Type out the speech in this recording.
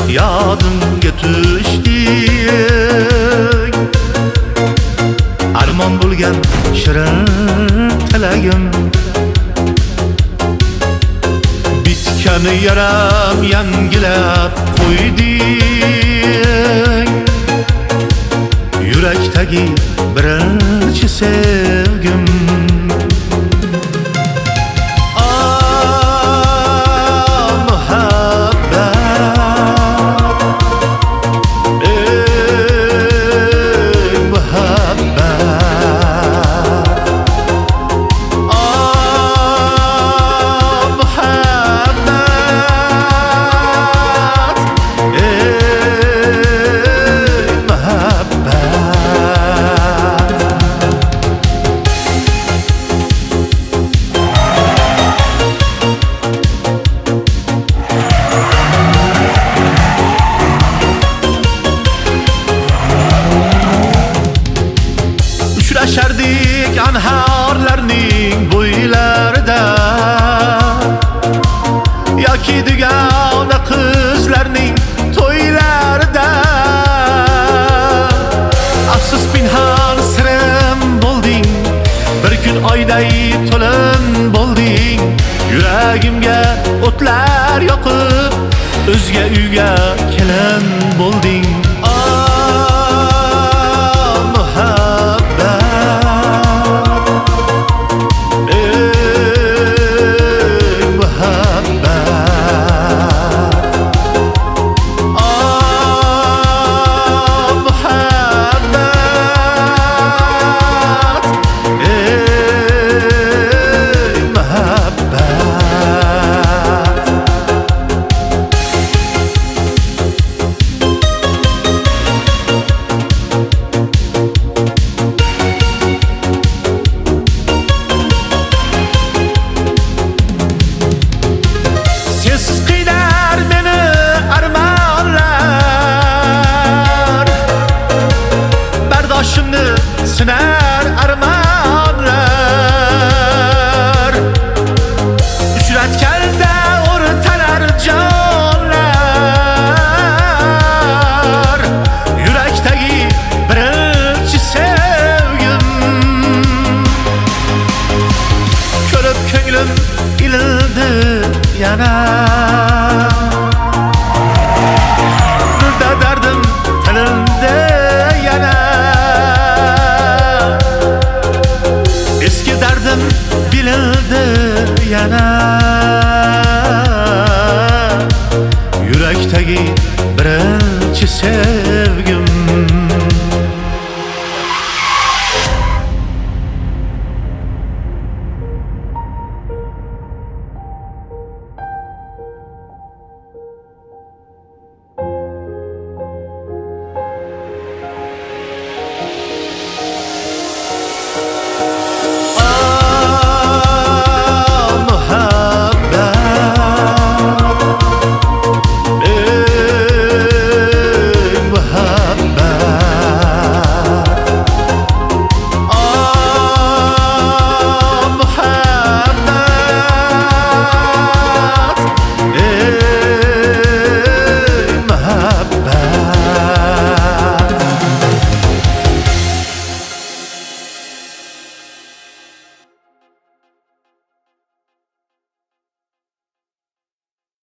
yodimga tushding. Armon bo'lgan shirin tilagim, bitgan yaram yangilab qo'yding. Yurakdagi birinchi sevgim, uchrashardik anhorlarning bo'ylarida, yoki dugona qizlarning to'ylarida. Afsus pinhon sirim bo'lding, bir kun oyday to'lin bo'lding. Yuragimga o'tlar yoqib, o'zga uyga kelin bo'lding. Bardoshimni sinar armonlar, uchratganda o'rtalar jonlar. Yurakdagi birinchi sevgim, ko'rib ko'nglim ilindi yana.